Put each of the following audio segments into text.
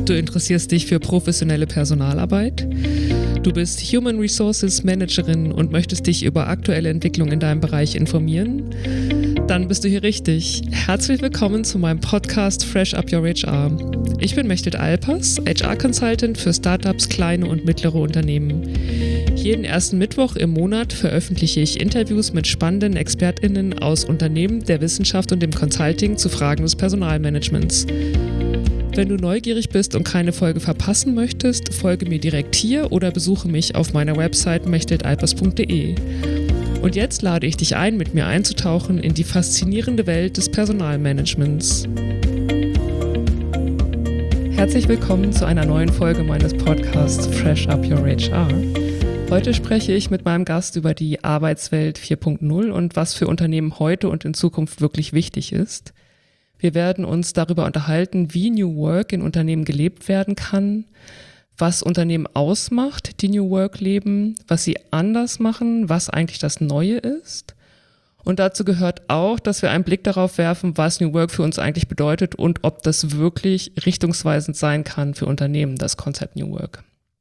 Du interessierst dich für professionelle Personalarbeit? Du bist Human Resources Managerin und möchtest dich über aktuelle Entwicklungen in deinem Bereich informieren? Dann bist du hier richtig. Herzlich willkommen zu meinem Podcast Fresh Up Your HR. Ich bin Mechthild Alpers, HR-Consultant für Startups, kleine und mittlere Unternehmen. Jeden ersten Mittwoch im Monat veröffentliche ich Interviews mit spannenden ExpertInnen aus Unternehmen, der Wissenschaft und dem Consulting zu Fragen des Personalmanagements. Wenn du neugierig bist und keine Folge verpassen möchtest, folge mir direkt hier oder besuche mich auf meiner Website mechthildalpers.de. Und jetzt lade ich dich ein, mit mir einzutauchen in die faszinierende Welt des Personalmanagements. Herzlich willkommen zu einer neuen Folge meines Podcasts Fresh Up Your HR. Heute spreche ich mit meinem Gast über die Arbeitswelt 4.0 und was für Unternehmen heute und in Zukunft wirklich wichtig ist. Wir werden uns darüber unterhalten, wie New Work in Unternehmen gelebt werden kann, was Unternehmen ausmacht, die New Work leben, was sie anders machen, was eigentlich das Neue ist. Und dazu gehört auch, dass wir einen Blick darauf werfen, was New Work für uns eigentlich bedeutet und ob das wirklich richtungsweisend sein kann für Unternehmen, das Konzept New Work.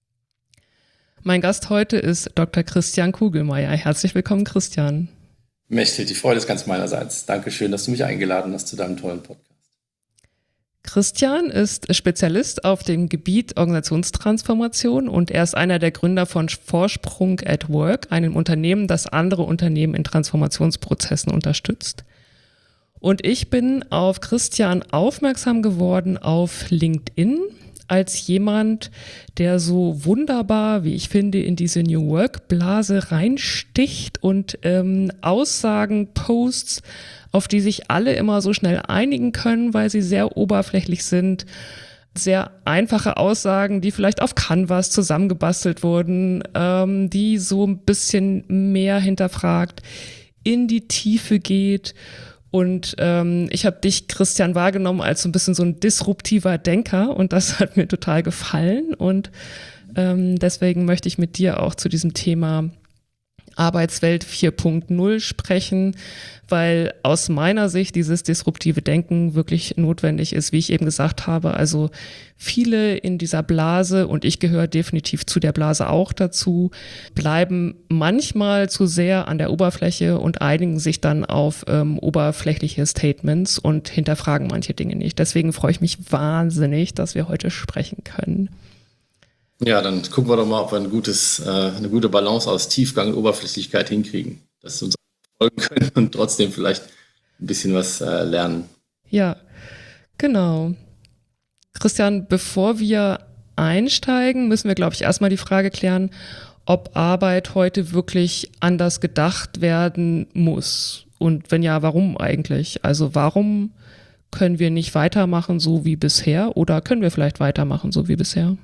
Mein Gast heute ist Dr. Christian Kugelmeier. Herzlich willkommen, Christian. Mechthild, die Freude ist ganz meinerseits. Dankeschön, dass du mich eingeladen hast zu deinem tollen Podcast. Christian ist Spezialist auf dem Gebiet Organisationstransformation und er ist einer der Gründer von Vorsprung at Work, einem Unternehmen, das andere Unternehmen in Transformationsprozessen unterstützt. Und ich bin auf Christian aufmerksam geworden auf LinkedIn als jemand, der so wunderbar, wie ich finde, in diese New Work-Blase reinsticht und Aussagen, Posts, auf die sich alle immer so schnell einigen können, weil sie sehr oberflächlich sind. Sehr einfache Aussagen, die vielleicht auf Canvas zusammengebastelt wurden, die so ein bisschen mehr hinterfragt, in die Tiefe geht. Und ich habe dich, Christian, wahrgenommen als so ein bisschen so ein disruptiver Denker und das hat mir total gefallen. Und deswegen möchte ich mit dir auch zu diesem Thema Arbeitswelt 4.0 sprechen, weil aus meiner Sicht dieses disruptive Denken wirklich notwendig ist, wie ich eben gesagt habe. Also viele in dieser Blase, und ich gehöre definitiv zu der Blase auch dazu, bleiben manchmal zu sehr an der Oberfläche und einigen sich dann auf oberflächliche Statements und hinterfragen manche Dinge nicht. Deswegen freue ich mich wahnsinnig, dass wir heute sprechen können. Ja, dann gucken wir doch mal, ob wir eine gute Balance aus Tiefgang und Oberflächlichkeit hinkriegen, dass wir uns folgen können und trotzdem vielleicht ein bisschen was lernen. Ja, genau. Christian, bevor wir einsteigen, müssen wir, glaube ich, erstmal die Frage klären, ob Arbeit heute wirklich anders gedacht werden muss. Und wenn ja, warum eigentlich? Also warum können wir nicht weitermachen so wie bisher oder können wir vielleicht weitermachen so wie bisher?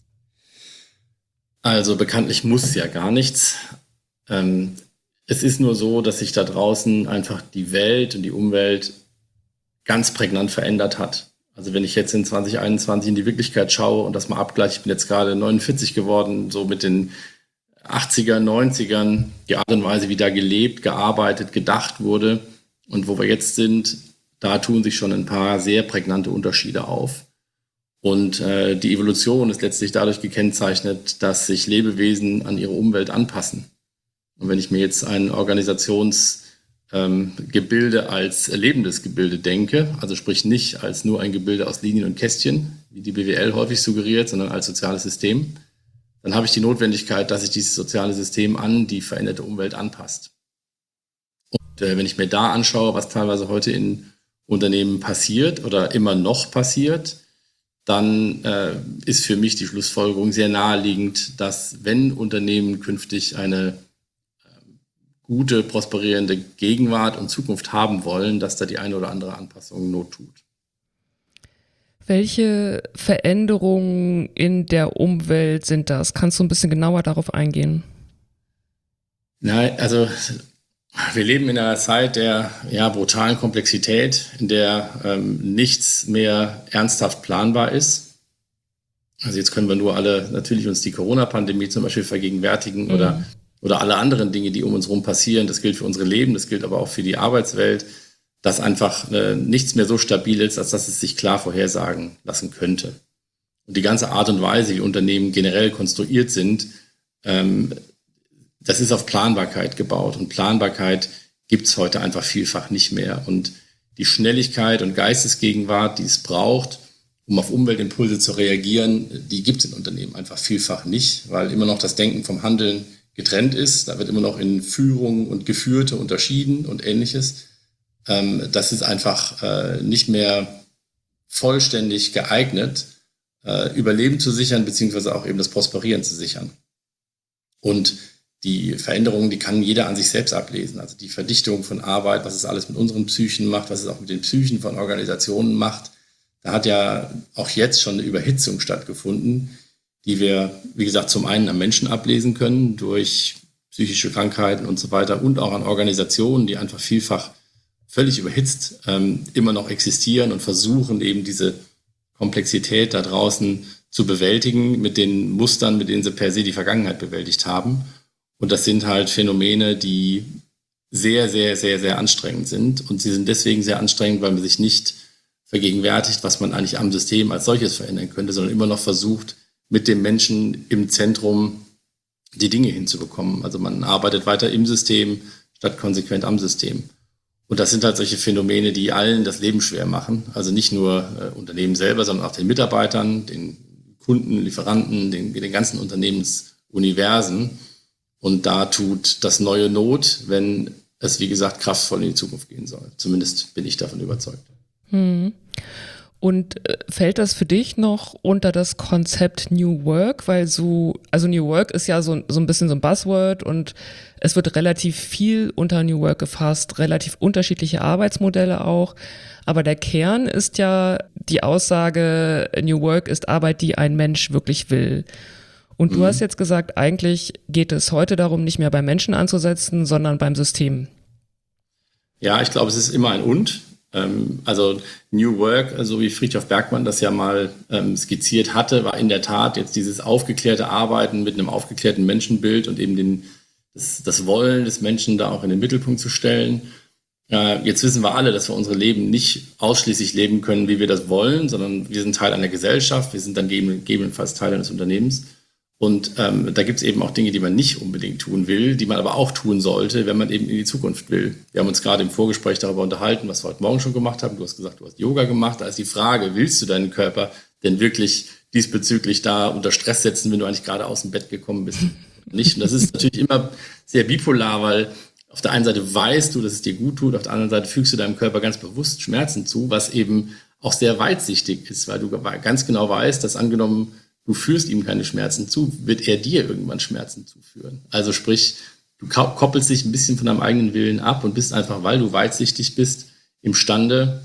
Also bekanntlich muss ja gar nichts. Es ist nur so, dass sich da draußen einfach die Welt und die Umwelt ganz prägnant verändert hat. Also wenn ich jetzt in 2021 in die Wirklichkeit schaue und das mal abgleiche, ich bin jetzt gerade 49 geworden, so mit den 80er, 90ern, die Art und Weise, wie da gelebt, gearbeitet, gedacht wurde und wo wir jetzt sind, da tun sich schon ein paar sehr prägnante Unterschiede auf. Und die Evolution ist letztlich dadurch gekennzeichnet, dass sich Lebewesen an ihre Umwelt anpassen. Und wenn ich mir jetzt ein Organisationsgebilde als lebendes Gebilde denke, also sprich nicht als nur ein Gebilde aus Linien und Kästchen, wie die BWL häufig suggeriert, sondern als soziales System, dann habe ich die Notwendigkeit, dass sich dieses soziale System an die veränderte Umwelt anpasst. Und wenn ich mir da anschaue, was teilweise heute in Unternehmen passiert oder immer noch passiert, dann ist für mich die Schlussfolgerung sehr naheliegend, dass wenn Unternehmen künftig eine gute, prosperierende Gegenwart und Zukunft haben wollen, dass da die eine oder andere Anpassung Not tut. Welche Veränderungen in der Umwelt sind das? Kannst du ein bisschen genauer darauf eingehen? Nein, also wir leben in einer Zeit der brutalen Komplexität, in der nichts mehr ernsthaft planbar ist. Also jetzt können wir nur alle natürlich uns die Corona-Pandemie zum Beispiel vergegenwärtigen oder alle anderen Dinge, die um uns herum passieren. Das gilt für unsere Leben, das gilt aber auch für die Arbeitswelt, dass einfach nichts mehr so stabil ist, als dass es sich klar vorhersagen lassen könnte. und die ganze Art und Weise, wie Unternehmen generell konstruiert sind, das ist auf Planbarkeit gebaut. Und Planbarkeit gibt es heute einfach vielfach nicht mehr. Und die Schnelligkeit und Geistesgegenwart, die es braucht, um auf Umweltimpulse zu reagieren, die gibt es in Unternehmen einfach vielfach nicht, weil immer noch das Denken vom Handeln getrennt ist. Da wird immer noch in Führung und Geführte unterschieden und Ähnliches. Das ist einfach nicht mehr vollständig geeignet, Überleben zu sichern, beziehungsweise auch eben das Prosperieren zu sichern. Und die Veränderungen, die kann jeder an sich selbst ablesen. Also die Verdichtung von Arbeit, was es alles mit unseren Psychen macht, was es auch mit den Psychen von Organisationen macht. Da hat ja auch jetzt schon eine Überhitzung stattgefunden, die wir, wie gesagt, zum einen am Menschen ablesen können durch psychische Krankheiten und so weiter und auch an Organisationen, die einfach vielfach völlig überhitzt immer noch existieren und versuchen eben diese Komplexität da draußen zu bewältigen mit den Mustern, mit denen sie per se die Vergangenheit bewältigt haben. Und das sind halt Phänomene, die sehr, sehr, sehr, sehr anstrengend sind. Und sie sind deswegen sehr anstrengend, weil man sich nicht vergegenwärtigt, was man eigentlich am System als solches verändern könnte, sondern immer noch versucht, mit dem Menschen im Zentrum die Dinge hinzubekommen. Also man arbeitet weiter im System statt konsequent am System. Und das sind halt solche Phänomene, die allen das Leben schwer machen. Also nicht nur Unternehmen selber, sondern auch den Mitarbeitern, den Kunden, Lieferanten, den ganzen Unternehmensuniversen. Und da tut das Neue Not, wenn es, wie gesagt, kraftvoll in die Zukunft gehen soll. Zumindest bin ich davon überzeugt. Und fällt das für dich noch unter das Konzept New Work? Weil also New Work ist ja so ein bisschen so ein Buzzword und es wird relativ viel unter New Work gefasst, relativ unterschiedliche Arbeitsmodelle auch. Aber der Kern ist ja die Aussage, New Work ist Arbeit, die ein Mensch wirklich will. Und du hast jetzt gesagt, eigentlich geht es heute darum, nicht mehr beim Menschen anzusetzen, sondern beim System. Ja, ich glaube, es ist immer ein Und. Also New Work, so wie Frithjof Bergmann das ja mal skizziert hatte, war in der Tat jetzt dieses aufgeklärte Arbeiten mit einem aufgeklärten Menschenbild und eben das Wollen des Menschen da auch in den Mittelpunkt zu stellen. Jetzt wissen wir alle, dass wir unsere Leben nicht ausschließlich leben können, wie wir das wollen, sondern wir sind Teil einer Gesellschaft, wir sind dann gegebenenfalls Teil eines Unternehmens. Und da gibt es eben auch Dinge, die man nicht unbedingt tun will, die man aber auch tun sollte, wenn man eben in die Zukunft will. Wir haben uns gerade im Vorgespräch darüber unterhalten, was wir heute Morgen schon gemacht haben. Du hast gesagt, du hast Yoga gemacht. Da ist die Frage, willst du deinen Körper denn wirklich diesbezüglich da unter Stress setzen, wenn du eigentlich gerade aus dem Bett gekommen bist? Nicht. Und das ist natürlich immer sehr bipolar, weil auf der einen Seite weißt du, dass es dir gut tut, auf der anderen Seite fügst du deinem Körper ganz bewusst Schmerzen zu, was eben auch sehr weitsichtig ist, weil du ganz genau weißt, dass angenommen, du führst ihm keine Schmerzen zu, wird er dir irgendwann Schmerzen zuführen. Also sprich, du koppelst dich ein bisschen von deinem eigenen Willen ab und bist einfach, weil du weitsichtig bist, imstande,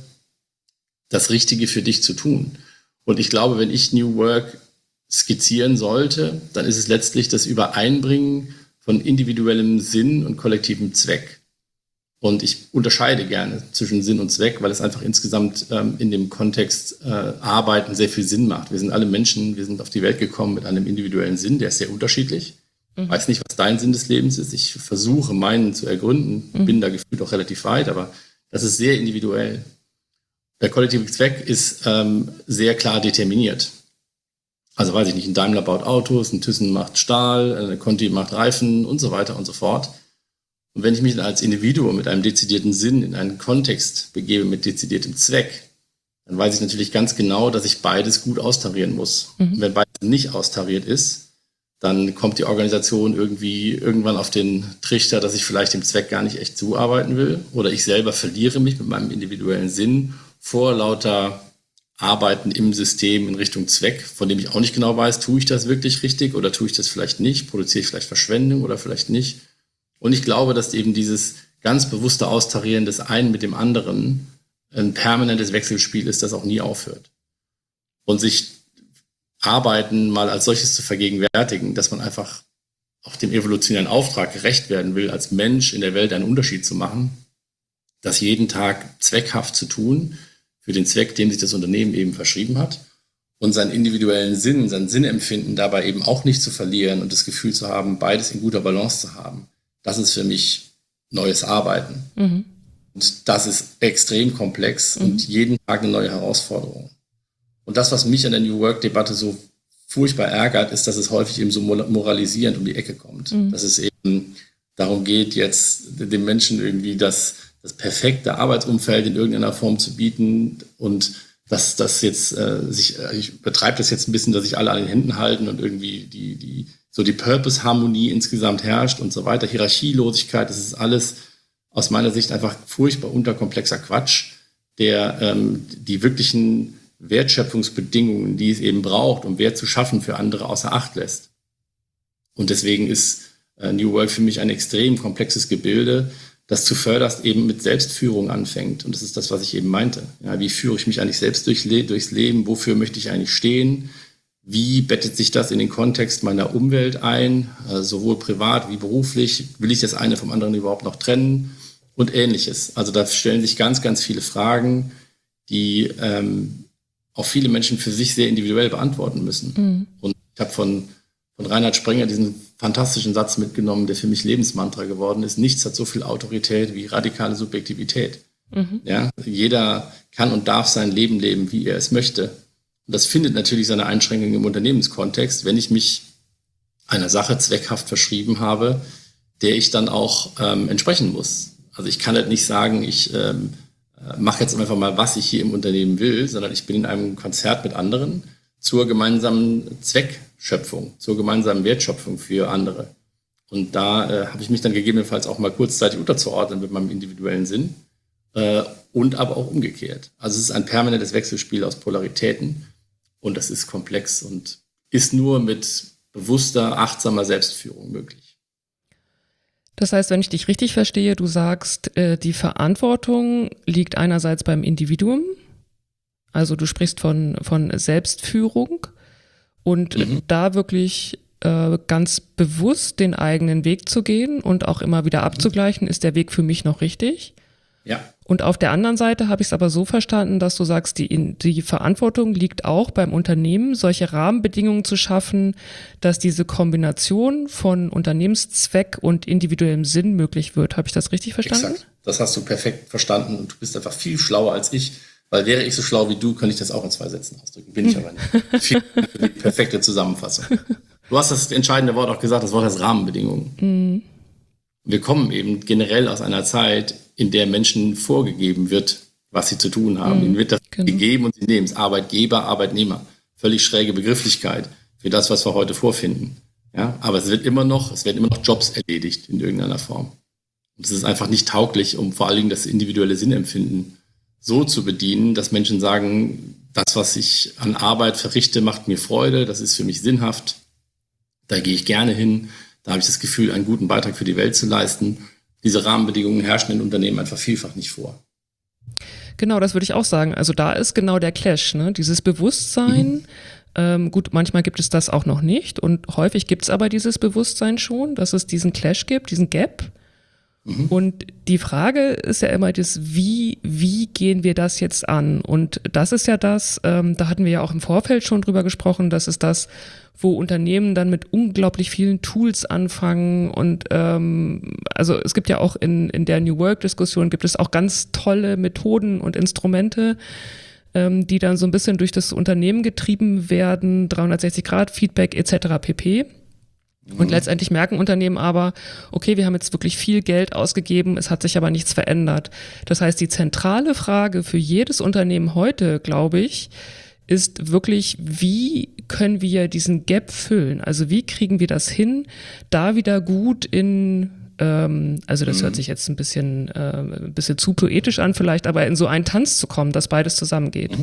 das Richtige für dich zu tun. Und ich glaube, wenn ich New Work skizzieren sollte, dann ist es letztlich das Übereinbringen von individuellem Sinn und kollektivem Zweck. Und ich unterscheide gerne zwischen Sinn und Zweck, weil es einfach insgesamt in dem Kontext Arbeiten sehr viel Sinn macht. Wir sind alle Menschen, wir sind auf die Welt gekommen mit einem individuellen Sinn, der ist sehr unterschiedlich. Ich weiß nicht, was dein Sinn des Lebens ist. Ich versuche, meinen zu ergründen, bin da gefühlt auch relativ weit, aber das ist sehr individuell. Der kollektive Zweck ist sehr klar determiniert. Also weiß ich nicht, ein Daimler baut Autos, ein Thyssen macht Stahl, eine Conti macht Reifen und so weiter und so fort. Und wenn ich mich dann als Individuum mit einem dezidierten Sinn in einen Kontext begebe mit dezidiertem Zweck, dann weiß ich natürlich ganz genau, dass ich beides gut austarieren muss. Und wenn beides nicht austariert ist, dann kommt die Organisation irgendwann auf den Trichter, dass ich vielleicht dem Zweck gar nicht echt zuarbeiten will. Oder ich selber verliere mich mit meinem individuellen Sinn vor lauter Arbeiten im System in Richtung Zweck, von dem ich auch nicht genau weiß, tue ich das wirklich richtig oder tue ich das vielleicht nicht, produziere ich vielleicht Verschwendung oder vielleicht nicht. Und ich glaube, dass eben dieses ganz bewusste Austarieren des einen mit dem anderen ein permanentes Wechselspiel ist, das auch nie aufhört. Und sich Arbeiten mal als solches zu vergegenwärtigen, dass man einfach auch dem evolutionären Auftrag gerecht werden will, als Mensch in der Welt einen Unterschied zu machen, das jeden Tag zweckhaft zu tun, für den Zweck, dem sich das Unternehmen eben verschrieben hat, und seinen individuellen Sinn, sein Sinnempfinden dabei eben auch nicht zu verlieren und das Gefühl zu haben, beides in guter Balance zu haben. Das ist für mich neues Arbeiten. Und das ist extrem komplex und jeden Tag eine neue Herausforderung. Und das, was mich an der New Work-Debatte so furchtbar ärgert, ist, dass es häufig eben so moralisierend um die Ecke kommt. Dass es eben darum geht, jetzt den Menschen irgendwie das perfekte Arbeitsumfeld in irgendeiner Form zu bieten und dass das jetzt ich betreibe das jetzt ein bisschen, dass sich alle an den Händen halten und irgendwie die Purpose-Harmonie insgesamt herrscht und so weiter. Hierarchielosigkeit, das ist alles aus meiner Sicht einfach furchtbar unterkomplexer Quatsch, der die wirklichen Wertschöpfungsbedingungen, die es eben braucht, um Wert zu schaffen, für andere außer Acht lässt. Und deswegen ist New Work für mich ein extrem komplexes Gebilde, das zuvörderst eben mit Selbstführung anfängt. Und das ist das, was ich eben meinte. Ja, wie führe ich mich eigentlich selbst durchs Leben? Wofür möchte ich eigentlich stehen? Wie bettet sich das in den Kontext meiner Umwelt ein? Sowohl privat wie beruflich? Will ich das eine vom anderen überhaupt noch trennen? Und Ähnliches. Also da stellen sich ganz, ganz viele Fragen, die auch viele Menschen für sich sehr individuell beantworten müssen. Und ich habe von Reinhard Sprenger diesen fantastischen Satz mitgenommen, der für mich Lebensmantra geworden ist: Nichts hat so viel Autorität wie radikale Subjektivität. Ja, jeder kann und darf sein Leben leben, wie er es möchte. Und das findet natürlich seine Einschränkungen im Unternehmenskontext, wenn ich mich einer Sache zweckhaft verschrieben habe, der ich dann auch entsprechen muss. Also ich kann halt nicht sagen, ich mache jetzt einfach mal, was ich hier im Unternehmen will, sondern ich bin in einem Konzert mit anderen zur gemeinsamen Zweckschöpfung, zur gemeinsamen Wertschöpfung für andere. Und da habe ich mich dann gegebenenfalls auch mal kurzzeitig unterzuordnen mit meinem individuellen Sinn und aber auch umgekehrt. Also es ist ein permanentes Wechselspiel aus Polaritäten und das ist komplex und ist nur mit bewusster, achtsamer Selbstführung möglich. Das heißt, wenn ich dich richtig verstehe, du sagst, die Verantwortung liegt einerseits beim Individuum, also du sprichst von Selbstführung und da wirklich ganz bewusst den eigenen Weg zu gehen und auch immer wieder abzugleichen, ist der Weg für mich noch richtig? Ja. Und auf der anderen Seite habe ich es aber so verstanden, dass du sagst, die Verantwortung liegt auch beim Unternehmen, solche Rahmenbedingungen zu schaffen, dass diese Kombination von Unternehmenszweck und individuellem Sinn möglich wird. Habe ich das richtig verstanden? Exakt. Das hast du perfekt verstanden und du bist einfach viel schlauer als ich, weil wäre ich so schlau wie du, könnte ich das auch in 2 Sätzen ausdrücken. Bin ich aber nicht. Vielen Dank für die perfekte Zusammenfassung. Du hast das entscheidende Wort auch gesagt, das Wort heißt Rahmenbedingungen. Wir kommen eben generell aus einer Zeit, in der Menschen vorgegeben wird, was sie zu tun haben. Ihnen wird das gegeben und sie nehmen es. Arbeitgeber, Arbeitnehmer. Völlig schräge Begrifflichkeit für das, was wir heute vorfinden. Ja, aber es werden immer noch Jobs erledigt in irgendeiner Form. Und es ist einfach nicht tauglich, um vor allen Dingen das individuelle Sinnempfinden so zu bedienen, dass Menschen sagen, das, was ich an Arbeit verrichte, macht mir Freude, das ist für mich sinnhaft, da gehe ich gerne hin, da habe ich das Gefühl, einen guten Beitrag für die Welt zu leisten. Diese Rahmenbedingungen herrschen in Unternehmen einfach vielfach nicht vor. Genau, das würde ich auch sagen. Also da ist genau der Clash, ne? Dieses Bewusstsein. Gut, manchmal gibt es das auch noch nicht und häufig gibt es aber dieses Bewusstsein schon, dass es diesen Clash gibt, diesen Gap. Und die Frage ist ja immer wie gehen wir das jetzt an? Und das ist ja das, da hatten wir ja auch im Vorfeld schon drüber gesprochen, das ist das, wo Unternehmen dann mit unglaublich vielen Tools anfangen und also es gibt ja auch in der New Work-Diskussion gibt es auch ganz tolle Methoden und Instrumente, die dann so ein bisschen durch das Unternehmen getrieben werden, 360 Grad, Feedback etc. pp. Und letztendlich merken Unternehmen aber, okay, wir haben jetzt wirklich viel Geld ausgegeben, es hat sich aber nichts verändert. Das heißt, die zentrale Frage für jedes Unternehmen heute, glaube ich, ist wirklich, wie können wir diesen Gap füllen? Also wie kriegen wir das hin, da wieder gut also das hört sich jetzt ein bisschen zu poetisch an vielleicht, aber in so einen Tanz zu kommen, dass beides zusammengeht.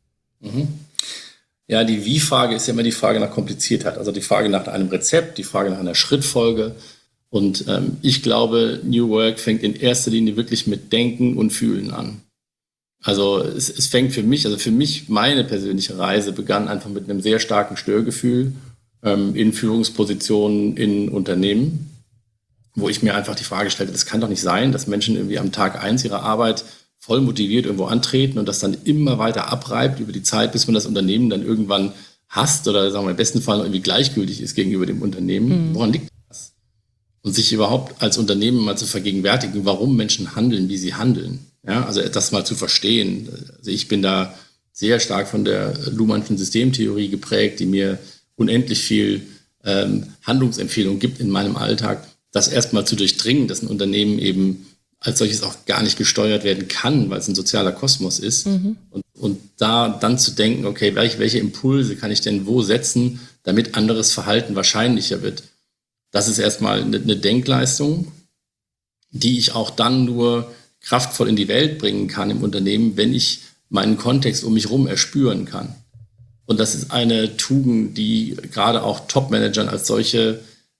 Ja, die Wie-Frage ist ja immer die Frage nach Kompliziertheit, also die Frage nach einem Rezept, die Frage nach einer Schrittfolge. Und ich glaube, New Work fängt in erster Linie wirklich mit Denken und Fühlen an. Also es fängt für mich, meine persönliche Reise begann einfach mit einem sehr starken Störgefühl in Führungspositionen in Unternehmen, wo ich mir einfach die Frage stellte, das kann doch nicht sein, dass Menschen irgendwie am Tag 1 ihrer Arbeit voll motiviert irgendwo antreten und das dann immer weiter abreibt über die Zeit, bis man das Unternehmen dann irgendwann hasst oder sagen wir im besten Fall irgendwie gleichgültig ist gegenüber dem Unternehmen. Woran liegt das? Und sich überhaupt als Unternehmen mal zu vergegenwärtigen, warum Menschen handeln, wie sie handeln. Ja, also das mal zu verstehen. Also ich bin da sehr stark von der Luhmannschen Systemtheorie geprägt, die mir unendlich viel Handlungsempfehlungen gibt in meinem Alltag, das erstmal zu durchdringen, dass ein Unternehmen eben als solches auch gar nicht gesteuert werden kann, weil es ein sozialer Kosmos ist. Und da dann zu denken, okay, welche Impulse kann ich denn wo setzen, damit anderes Verhalten wahrscheinlicher wird. Das ist erstmal eine Denkleistung, die ich auch dann nur kraftvoll in die Welt bringen kann im Unternehmen, wenn ich meinen Kontext um mich herum erspüren kann. Und das ist eine Tugend, die gerade auch Top-Managern als solche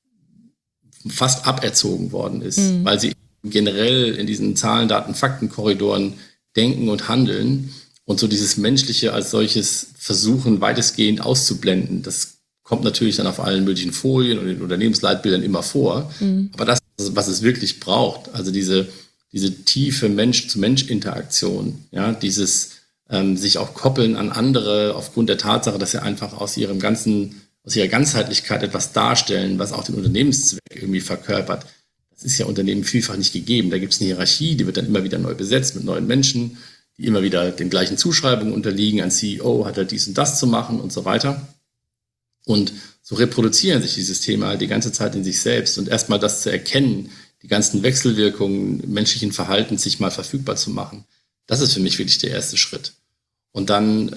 fast aberzogen worden ist, weil sie generell in diesen Zahlen, Daten, Fakten-Korridoren denken und handeln und so dieses Menschliche als solches versuchen, weitestgehend auszublenden. Das kommt natürlich dann auf allen möglichen Folien und in den Unternehmensleitbildern immer vor. Aber das, was es wirklich braucht, also diese tiefe Mensch-zu-Mensch-Interaktion, ja, dieses sich auch koppeln an andere aufgrund der Tatsache, dass sie einfach aus ihrer Ganzheitlichkeit etwas darstellen, was auch den Unternehmenszweck irgendwie verkörpert. Das ist ja Unternehmen vielfach nicht gegeben. Da gibt es eine Hierarchie, die wird dann immer wieder neu besetzt mit neuen Menschen, die immer wieder den gleichen Zuschreibungen unterliegen. Ein CEO hat halt dies und das zu machen und so weiter. Und so reproduzieren sich die Systeme halt die ganze Zeit in sich selbst. Und erstmal das zu erkennen, die ganzen Wechselwirkungen menschlichen Verhaltens sich mal verfügbar zu machen, das ist für mich wirklich der erste Schritt. Und dann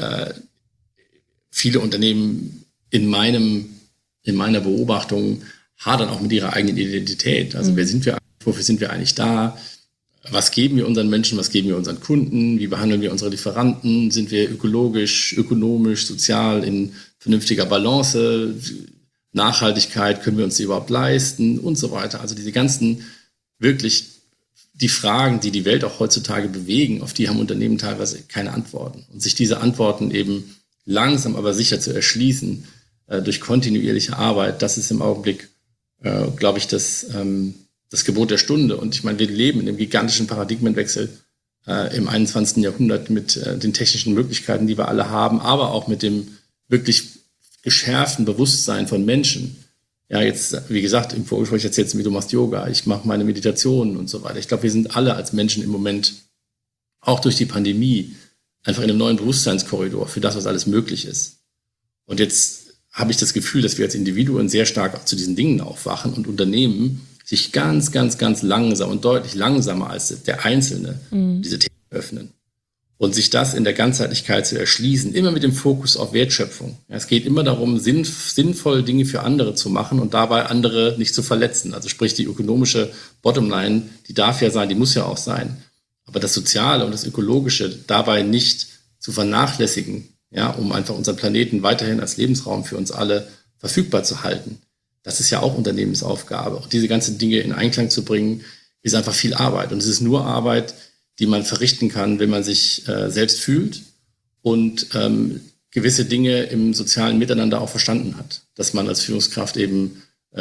viele Unternehmen in meiner Beobachtung hadern auch mit ihrer eigenen Identität. Also wer sind wir eigentlich, wofür sind wir eigentlich da? Was geben wir unseren Menschen, was geben wir unseren Kunden? Wie behandeln wir unsere Lieferanten? Sind wir ökologisch, ökonomisch, sozial in vernünftiger Balance? Nachhaltigkeit, können wir uns die überhaupt leisten? Und so weiter. Also diese ganzen wirklich die Fragen, die die Welt auch heutzutage bewegen, auf die haben Unternehmen teilweise keine Antworten. Und sich diese Antworten eben langsam aber sicher zu erschließen durch kontinuierliche Arbeit, das ist im Augenblick, glaube ich, das Gebot der Stunde. Und ich meine, wir leben in einem gigantischen Paradigmenwechsel im 21. Jahrhundert mit den technischen Möglichkeiten, die wir alle haben, aber auch mit dem wirklich geschärften Bewusstsein von Menschen. Ja, jetzt, wie gesagt, im Vorgespräch erzählst du mir, du machst Yoga, ich mache meine Meditationen und so weiter. Ich glaube, wir sind alle als Menschen im Moment, auch durch die Pandemie, einfach in einem neuen Bewusstseinskorridor für das, was alles möglich ist. Und jetzt habe ich das Gefühl, dass wir als Individuen sehr stark auch zu diesen Dingen aufwachen und Unternehmen sich ganz, ganz, ganz langsam und deutlich langsamer als der Einzelne diese Themen öffnen. Und sich das in der Ganzheitlichkeit zu erschließen, immer mit dem Fokus auf Wertschöpfung. Ja, es geht immer darum, sinnvoll Dinge für andere zu machen und dabei andere nicht zu verletzen. Also sprich, die ökonomische Bottomline, die darf ja sein, die muss ja auch sein. Aber das Soziale und das Ökologische dabei nicht zu vernachlässigen, ja, um einfach unseren Planeten weiterhin als Lebensraum für uns alle verfügbar zu halten. Das ist ja auch Unternehmensaufgabe. Und diese ganzen Dinge in Einklang zu bringen, ist einfach viel Arbeit. Und es ist nur Arbeit, die man verrichten kann, wenn man sich selbst fühlt und gewisse Dinge im sozialen Miteinander auch verstanden hat. Dass man als Führungskraft eben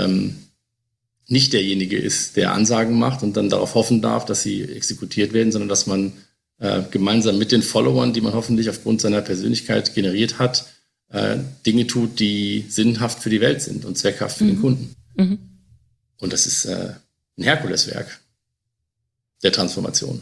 nicht derjenige ist, der Ansagen macht und dann darauf hoffen darf, dass sie exekutiert werden, sondern dass man gemeinsam mit den Followern, die man hoffentlich aufgrund seiner Persönlichkeit generiert hat, Dinge tut, die sinnhaft für die Welt sind und zweckhaft für den Kunden. Und das ist ein Herkuleswerk der Transformation.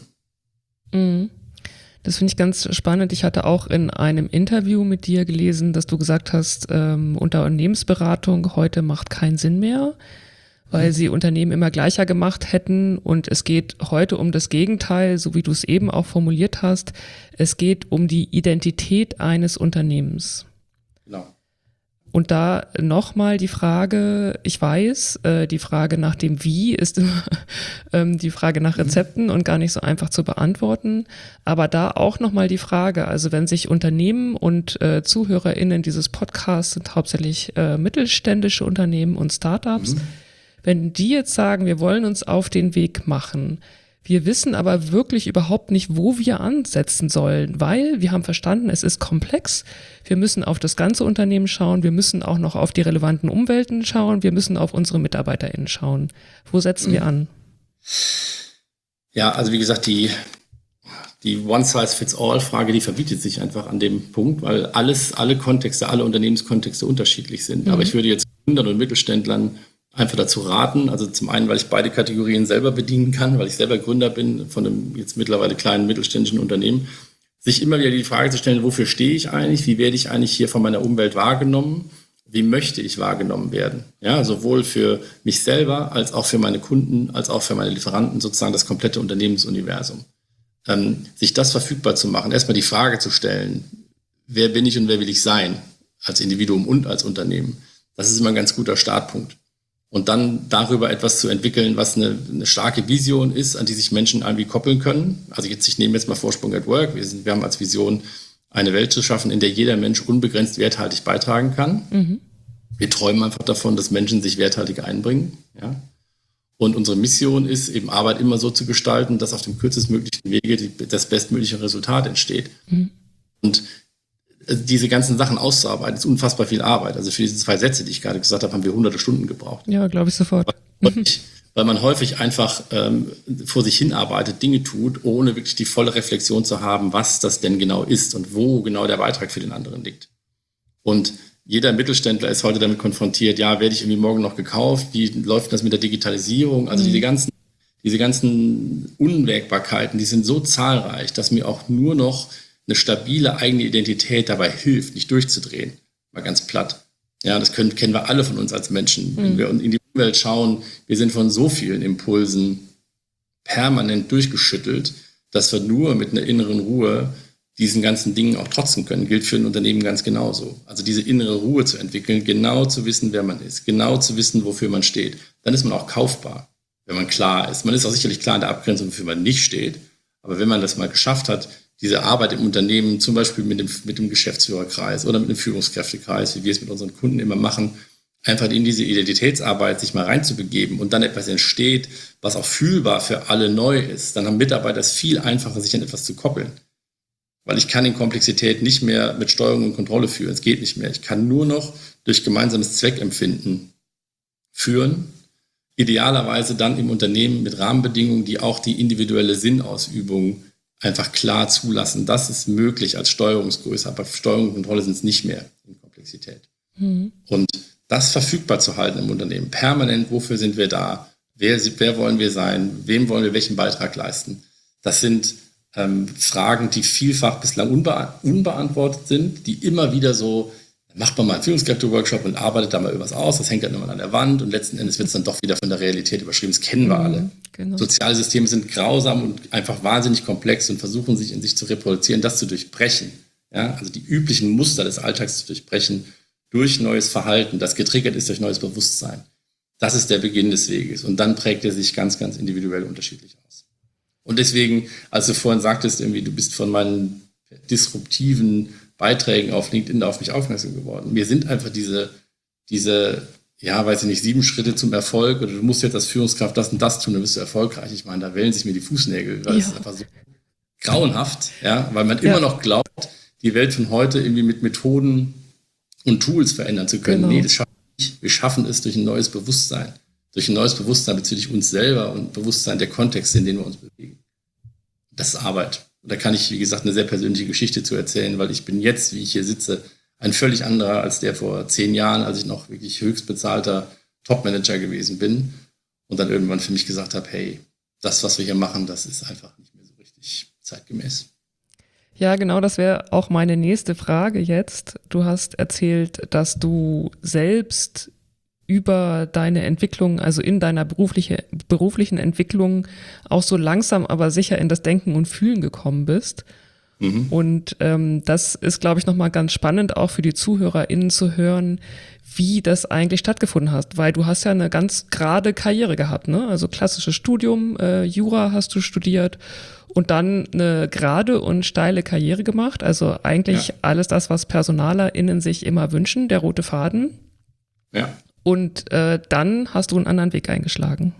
Das finde ich ganz spannend. Ich hatte auch in einem Interview mit dir gelesen, dass du gesagt hast, Unternehmensberatung heute macht keinen Sinn mehr, weil sie Unternehmen immer gleicher gemacht hätten. Und es geht heute um das Gegenteil, so wie du es eben auch formuliert hast. Es geht um die Identität eines Unternehmens. Genau. Und da nochmal die Frage, ich weiß, die Frage nach dem Wie ist immer die Frage nach Rezepten und gar nicht so einfach zu beantworten. Aber da auch nochmal die Frage, also wenn sich Unternehmen und ZuhörerInnen dieses Podcasts sind hauptsächlich mittelständische Unternehmen und Startups, wenn die jetzt sagen, wir wollen uns auf den Weg machen, wir wissen aber wirklich überhaupt nicht, wo wir ansetzen sollen, weil wir haben verstanden, es ist komplex. Wir müssen auf das ganze Unternehmen schauen. Wir müssen auch noch auf die relevanten Umwelten schauen. Wir müssen auf unsere MitarbeiterInnen schauen. Wo setzen wir an? Ja, also wie gesagt, die One-Size-Fits-All-Frage, die verbietet sich einfach an dem Punkt, weil alle Kontexte, alle Unternehmenskontexte unterschiedlich sind. Aber ich würde jetzt Gründern und Mittelständlern einfach dazu raten, also zum einen, weil ich beide Kategorien selber bedienen kann, weil ich selber Gründer bin von einem jetzt mittlerweile kleinen mittelständischen Unternehmen. sich immer wieder die Frage zu stellen, wofür stehe ich eigentlich? Wie werde ich eigentlich hier von meiner Umwelt wahrgenommen? Wie möchte ich wahrgenommen werden? Ja, sowohl für mich selber, als auch für meine Kunden, als auch für meine Lieferanten, sozusagen das komplette Unternehmensuniversum. Sich das verfügbar zu machen, erstmal die Frage zu stellen, wer bin ich und wer will ich sein? Als Individuum und als Unternehmen. Das ist immer ein ganz guter Startpunkt. Und dann darüber etwas zu entwickeln, was eine starke Vision ist, an die sich Menschen irgendwie koppeln können. Also ich nehme jetzt mal Vorsprung at Work. Wir haben als Vision, eine Welt zu schaffen, in der jeder Mensch unbegrenzt werthaltig beitragen kann. Mhm. Wir träumen einfach davon, dass Menschen sich werthaltig einbringen. Ja? Und unsere Mission ist, eben Arbeit immer so zu gestalten, dass auf dem kürzestmöglichen Wege das bestmögliche Resultat entsteht. Mhm. Und diese ganzen Sachen auszuarbeiten, ist unfassbar viel Arbeit. Also für diese 2 Sätze, die ich gerade gesagt habe, haben wir hunderte Stunden gebraucht. Ja, glaube ich sofort. Weil man häufig einfach vor sich hin arbeitet, Dinge tut, ohne wirklich die volle Reflexion zu haben, was das denn genau ist und wo genau der Beitrag für den anderen liegt. Und jeder Mittelständler ist heute damit konfrontiert, ja, werde ich irgendwie morgen noch gekauft? Wie läuft das mit der Digitalisierung? Also diese ganzen Unwägbarkeiten, die sind so zahlreich, dass mir auch nur noch eine stabile eigene Identität dabei hilft, nicht durchzudrehen. Mal ganz platt. Ja, das kennen wir alle von uns als Menschen. Wenn wir in die Umwelt schauen, wir sind von so vielen Impulsen permanent durchgeschüttelt, dass wir nur mit einer inneren Ruhe diesen ganzen Dingen auch trotzen können. Gilt für ein Unternehmen ganz genauso. Also diese innere Ruhe zu entwickeln, genau zu wissen, wer man ist, genau zu wissen, wofür man steht. Dann ist man auch kaufbar, wenn man klar ist. Man ist auch sicherlich klar in der Abgrenzung, wofür man nicht steht. Aber wenn man das mal geschafft hat, diese Arbeit im Unternehmen, zum Beispiel mit dem Geschäftsführerkreis oder mit dem Führungskräftekreis, wie wir es mit unseren Kunden immer machen, einfach in diese Identitätsarbeit sich mal reinzubegeben und dann etwas entsteht, was auch fühlbar für alle neu ist, dann haben Mitarbeiter es viel einfacher, sich an etwas zu koppeln. Weil ich kann in Komplexität nicht mehr mit Steuerung und Kontrolle führen. Es geht nicht mehr. Ich kann nur noch durch gemeinsames Zweckempfinden führen, idealerweise dann im Unternehmen mit Rahmenbedingungen, die auch die individuelle Sinnausübung einfach klar zulassen. Das ist möglich als Steuerungsgröße, aber Steuerung und Kontrolle sind es nicht mehr in Komplexität. Mhm. Und das verfügbar zu halten im Unternehmen, permanent, wofür sind wir da, wer wollen wir sein, wem wollen wir welchen Beitrag leisten, das sind Fragen, die vielfach bislang unbeantwortet sind, die immer wieder so, macht man mal einen Führungskräfte-Workshop und arbeitet da mal irgendwas aus, das hängt dann immer an der Wand und letzten Endes wird es dann doch wieder von der Realität überschrieben, das kennen wir alle. Genau. Soziale Systeme sind grausam und einfach wahnsinnig komplex und versuchen sich in sich zu reproduzieren, das zu durchbrechen. Ja? Also die üblichen Muster des Alltags zu durchbrechen durch neues Verhalten, das getriggert ist durch neues Bewusstsein. Das ist der Beginn des Weges und dann prägt er sich ganz, ganz individuell unterschiedlich aus. Und deswegen, als du vorhin sagtest, irgendwie, du bist von meinen disruptiven Beiträgen auf LinkedIn auf mich aufmerksam geworden. Mir sind einfach diese, ja, weiß ich nicht, 7 Schritte zum Erfolg oder du musst jetzt als Führungskraft das und das tun, dann bist du erfolgreich. Ich meine, da wellen sich mir die Fußnägel, weil es ist einfach so grauenhaft, ja, weil man immer noch glaubt, die Welt von heute irgendwie mit Methoden und Tools verändern zu können. Genau. Nee, das schaffen wir nicht. Wir schaffen es durch ein neues Bewusstsein. Durch ein neues Bewusstsein bezüglich uns selber und Bewusstsein der Kontexte, in denen wir uns bewegen. Das ist Arbeit. Und da kann ich, wie gesagt, eine sehr persönliche Geschichte zu erzählen, weil ich bin jetzt, wie ich hier sitze, ein völlig anderer als der vor 10 Jahren, als ich noch wirklich höchst bezahlter Top-Manager gewesen bin und dann irgendwann für mich gesagt habe, hey, das, was wir hier machen, das ist einfach nicht mehr so richtig zeitgemäß. Ja, genau, das wäre auch meine nächste Frage jetzt. Du hast erzählt, dass du selbst über deine Entwicklung, also in deiner beruflichen Entwicklung auch so langsam, aber sicher in das Denken und Fühlen gekommen bist. Mhm. Und das ist, glaube ich, nochmal ganz spannend, auch für die ZuhörerInnen zu hören, wie das eigentlich stattgefunden hat, weil du hast ja eine ganz gerade Karriere gehabt, ne? Also klassisches Studium, Jura hast du studiert und dann eine gerade und steile Karriere gemacht, also eigentlich alles das, was PersonalerInnen sich immer wünschen, der rote Faden. Ja. Und dann hast du einen anderen Weg eingeschlagen.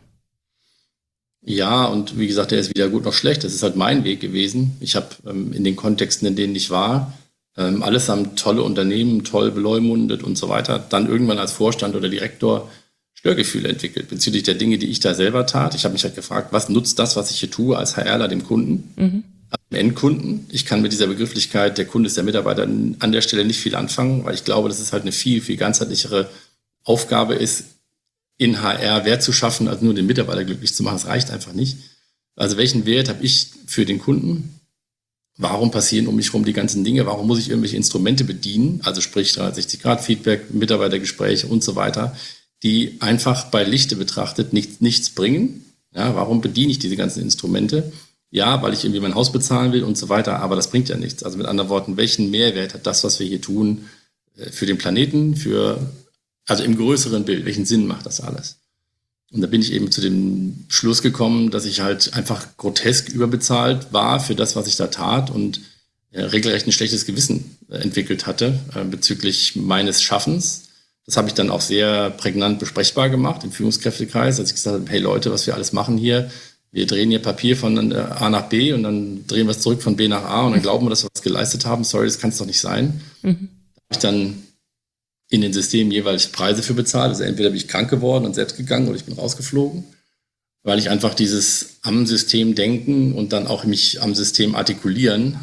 Ja, und wie gesagt, der ist weder gut noch schlecht. Das ist halt mein Weg gewesen. Ich habe in den Kontexten, in denen ich war, allesamt tolle Unternehmen, toll beleumundet und so weiter. Dann irgendwann als Vorstand oder Direktor Störgefühle entwickelt bezüglich der Dinge, die ich da selber tat. Ich habe mich halt gefragt, was nutzt das, was ich hier tue, als HRler dem Kunden, dem Endkunden. Ich kann mit dieser Begrifflichkeit, der Kunde ist der Mitarbeiter, an der Stelle nicht viel anfangen, weil ich glaube, dass es halt eine viel, viel ganzheitlichere Aufgabe ist, in HR Wert zu schaffen, als nur den Mitarbeiter glücklich zu machen. Das reicht einfach nicht. Also welchen Wert habe ich für den Kunden? warum passieren um mich herum die ganzen Dinge, warum muss ich irgendwelche Instrumente bedienen, also sprich 360-Grad-Feedback, Mitarbeitergespräche und so weiter, die einfach bei Lichte betrachtet nichts bringen. Ja, warum bediene ich diese ganzen Instrumente? Ja, weil ich irgendwie mein Haus bezahlen will und so weiter, aber das bringt ja nichts. Also mit anderen Worten, welchen Mehrwert hat das, was wir hier tun, für den Planeten, also im größeren Bild, welchen Sinn macht das alles? Und da bin ich eben zu dem Schluss gekommen, dass ich halt einfach grotesk überbezahlt war für das, was ich da tat und regelrecht ein schlechtes Gewissen entwickelt hatte bezüglich meines Schaffens. Das habe ich dann auch sehr prägnant besprechbar gemacht im Führungskräftekreis, als ich gesagt habe, hey Leute, was wir alles machen hier, wir drehen hier Papier von A nach B und dann drehen wir es zurück von B nach A und dann glauben wir, dass wir was geleistet haben. Sorry, das kann es doch nicht sein. Da habe ich dann in den Systemen jeweils Preise für bezahlt. Also entweder bin ich krank geworden und selbst gegangen oder ich bin rausgeflogen, weil ich einfach dieses am System denken und dann auch mich am System artikulieren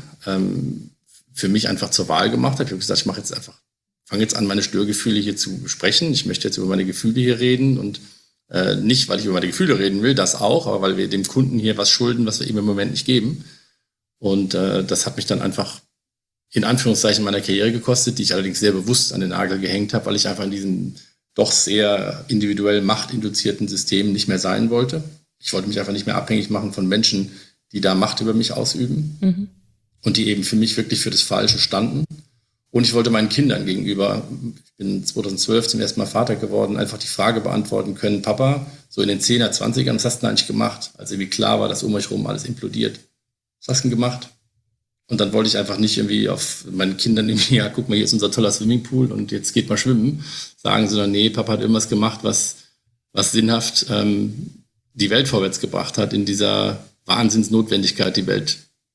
für mich einfach zur Wahl gemacht habe. Ich habe gesagt, fange jetzt an, meine Störgefühle hier zu besprechen. Ich möchte jetzt über meine Gefühle hier reden und nicht, weil ich über meine Gefühle reden will, das auch, aber weil wir dem Kunden hier was schulden, was wir ihm im Moment nicht geben. Und das hat mich dann einfach in Anführungszeichen meiner Karriere gekostet, die ich allerdings sehr bewusst an den Nagel gehängt habe, weil ich einfach in diesem doch sehr individuell machtinduzierten System nicht mehr sein wollte. Ich wollte mich einfach nicht mehr abhängig machen von Menschen, die da Macht über mich ausüben und die eben für mich wirklich für das Falsche standen. Und ich wollte meinen Kindern gegenüber, ich bin 2012 zum ersten Mal Vater geworden, einfach die Frage beantworten können, Papa, so in den 10er, 20ern, was hast du denn eigentlich gemacht? Als irgendwie klar war, dass um euch herum alles implodiert. Was hast du denn gemacht? Und dann wollte ich einfach nicht irgendwie auf meinen Kindern irgendwie, ja, guck mal, hier ist unser toller Swimmingpool und jetzt geht mal schwimmen, sagen, sondern nee, Papa hat irgendwas gemacht, was sinnhaft die Welt vorwärts gebracht hat, in dieser Wahnsinnsnotwendigkeit, die Welt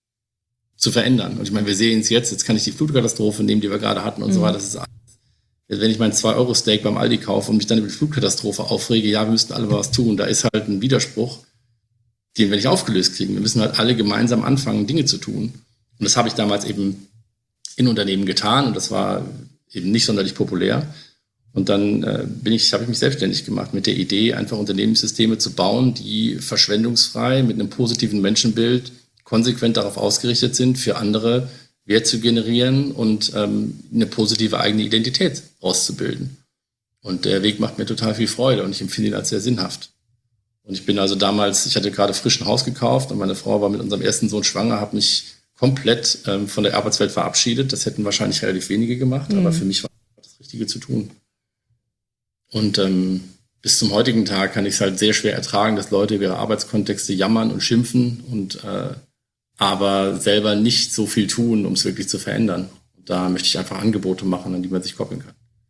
zu verändern. Und ich meine, wir sehen es jetzt kann ich die Flutkatastrophe nehmen, die wir gerade hatten und so weiter. Das ist alles. Wenn ich mein 2-Euro-Steak beim Aldi kaufe und mich dann über die Flutkatastrophe aufrege, ja, wir müssten alle was tun, da ist halt ein Widerspruch, den wir nicht aufgelöst kriegen. Wir müssen halt alle gemeinsam anfangen, Dinge zu tun. Und das habe ich damals eben in Unternehmen getan und das war eben nicht sonderlich populär. Und dann habe ich mich selbstständig gemacht mit der Idee, einfach Unternehmenssysteme zu bauen, die verschwendungsfrei mit einem positiven Menschenbild konsequent darauf ausgerichtet sind, für andere Wert zu generieren und eine positive eigene Identität auszubilden. Und der Weg macht mir total viel Freude und ich empfinde ihn als sehr sinnhaft. Und ich bin also damals, ich hatte gerade frisch ein Haus gekauft und meine Frau war mit unserem ersten Sohn schwanger, habe mich komplett von der Arbeitswelt verabschiedet. Das hätten wahrscheinlich relativ wenige gemacht, aber für mich war das Richtige zu tun. Und bis zum heutigen Tag kann ich es halt sehr schwer ertragen, dass Leute über ihre Arbeitskontexte jammern und schimpfen und aber selber nicht so viel tun, um es wirklich zu verändern. Und da möchte ich einfach Angebote machen, an die man sich koppeln kann.